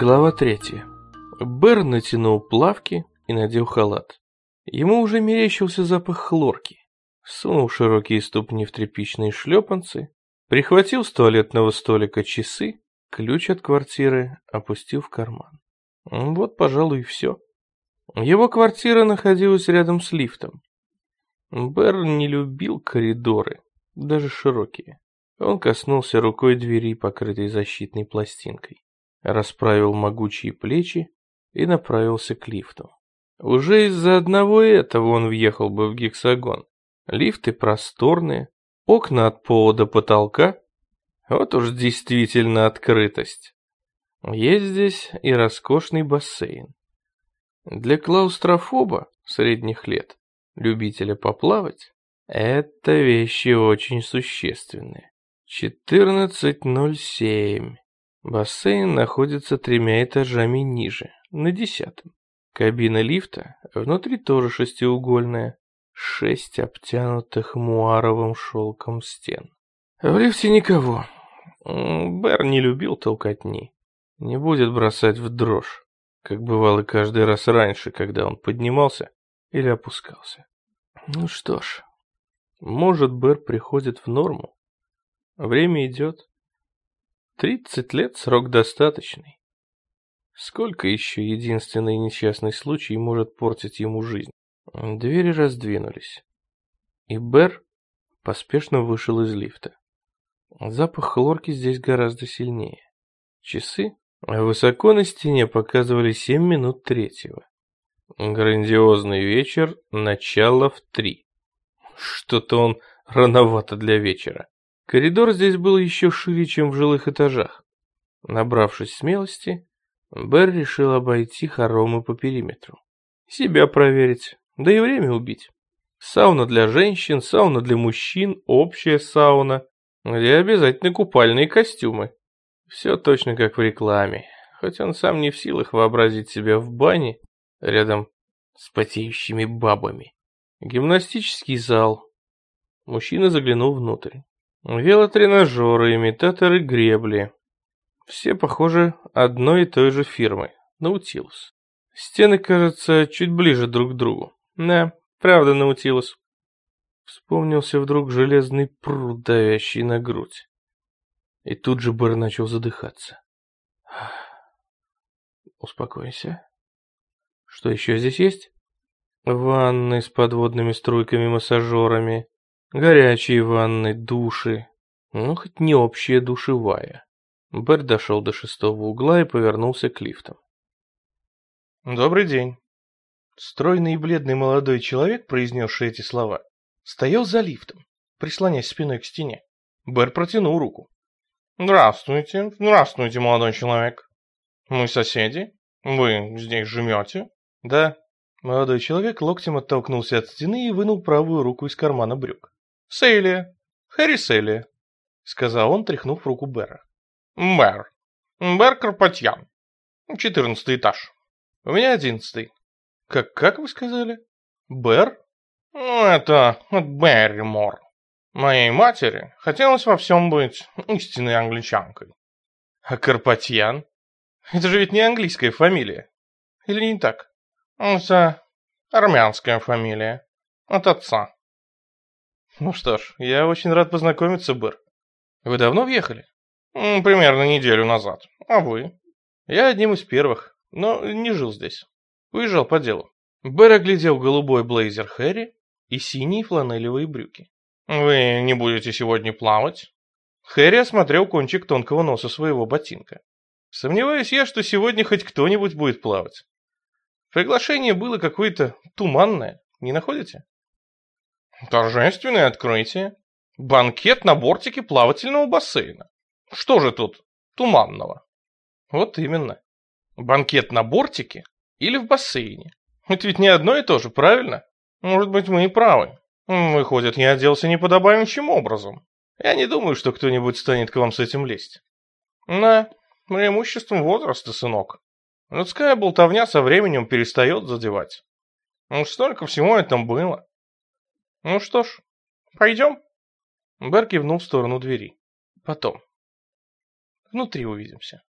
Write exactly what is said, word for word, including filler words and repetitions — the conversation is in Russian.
Глава третья. Бэр натянул плавки и надел халат. Ему уже мерещился запах хлорки. Сунул широкие ступни в тряпичные шлепанцы, прихватил с туалетного столика часы, ключ от квартиры опустил в карман. Вот, пожалуй, и все. Его квартира находилась рядом с лифтом. Бэр не любил коридоры, даже широкие. Он коснулся рукой двери, покрытой защитной пластинкой, расправил могучие плечи и направился к лифту. Уже из-за одного этого он въехал бы в гексагон. Лифты просторные, окна от пола до потолка. Вот уж действительно открытость. Есть здесь и роскошный бассейн. Для клаустрофоба средних лет, любителя поплавать, это вещи очень существенные. четырнадцать ноль семь. Бассейн находится тремя этажами ниже, на десятом. Кабина лифта внутри тоже шестиугольная, шесть обтянутых муаровым шелком стен. В лифте никого. Бэр не любил толкотни. Не будет бросать в дрожь, как бывало каждый раз раньше, когда он поднимался или опускался. Ну что ж, может, Бэр приходит в норму. Время идет. Тридцать лет — срок достаточный. Сколько еще единственный несчастный случай может портить ему жизнь? Двери раздвинулись, и Бэр поспешно вышел из лифта. Запах хлорки здесь гораздо сильнее. Часы высоко на стене показывали семь минут третьего. Грандиозный вечер, начало в три. Что-то он рановато для вечера. Коридор здесь был еще шире, чем в жилых этажах. Набравшись смелости, Бэр решил обойти хоромы по периметру. Себя проверить, да и время убить. Сауна для женщин, сауна для мужчин, общая сауна, где обязательно купальные костюмы. Все точно как в рекламе, хоть он сам не в силах вообразить себя в бане рядом с потеющими бабами. Гимнастический зал. Мужчина заглянул внутрь. Велотренажеры, имитаторы гребли. Все, похоже, одной и той же фирмы. Наутилус. Стены, кажется, чуть ближе друг к другу. Да, правда, Наутилус. Вспомнился вдруг железный пруд, давящий на грудь. И тут же Бэр начал задыхаться. Успокойся. Что еще здесь есть? Ванны с подводными струйками-массажерами. Горячие ванны, души. Ну, хоть не общая душевая. Бэр дошел до шестого угла и повернулся к лифтам. «Добрый день». Стройный и бледный молодой человек, произнесший эти слова, стоял за лифтом, прислонясь спиной к стене. Бэр протянул руку. «Здравствуйте, здравствуйте, молодой человек. Мы соседи? Вы здесь живете?» «Да». Молодой человек локтем оттолкнулся от стены и вынул правую руку из кармана брюк. «Селия, Хэри Селия», — сказал он, тряхнув руку Бэра. «Бэр. Бэр Карпатьян. Четырнадцатый этаж. У меня одиннадцатый. Как, как вы сказали? Бэр? Ну, это от Берримор. Моей матери хотелось во всем быть истинной англичанкой». «А Карпатьян? Это же ведь не английская фамилия. Или не так?» «Это армянская фамилия. От отца». «Ну что ж, я очень рад познакомиться, Бэр. Вы давно въехали?» «Примерно неделю назад. А вы?» «Я одним из первых, но не жил здесь. Уезжал по делу». Бэр оглядел голубой блейзер Хэри и синие фланелевые брюки. «Вы не будете сегодня плавать?» Хэри осмотрел кончик тонкого носа своего ботинка. «Сомневаюсь я, что сегодня хоть кто-нибудь будет плавать. Приглашение было какое-то туманное, не находите?» «Торжественное открытие. Банкет на бортике плавательного бассейна. Что же тут туманного?» «Вот именно. Банкет на бортике или в бассейне? Это ведь не одно и то же, правильно? Может быть, мы и правы. Выходит, я оделся неподобающим образом. Я не думаю, что кто-нибудь станет к вам с этим лезть». «Да, преимуществом возраста, сынок. Людская болтовня со временем перестает задевать. Ну, столько всего этом было. Ну что ж, пойдем?» Бэр кивнул в сторону двери. «Потом. Внутри увидимся».